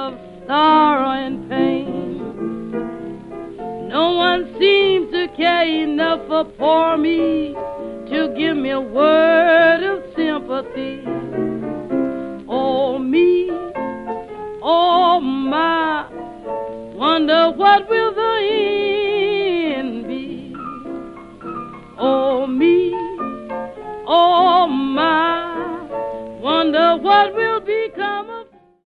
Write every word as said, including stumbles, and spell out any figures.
of sorrow and pain. No one seems to care enough for poor me to give me a word of sympathy. Oh, me, oh, my, wonder what will the end be. Oh, me,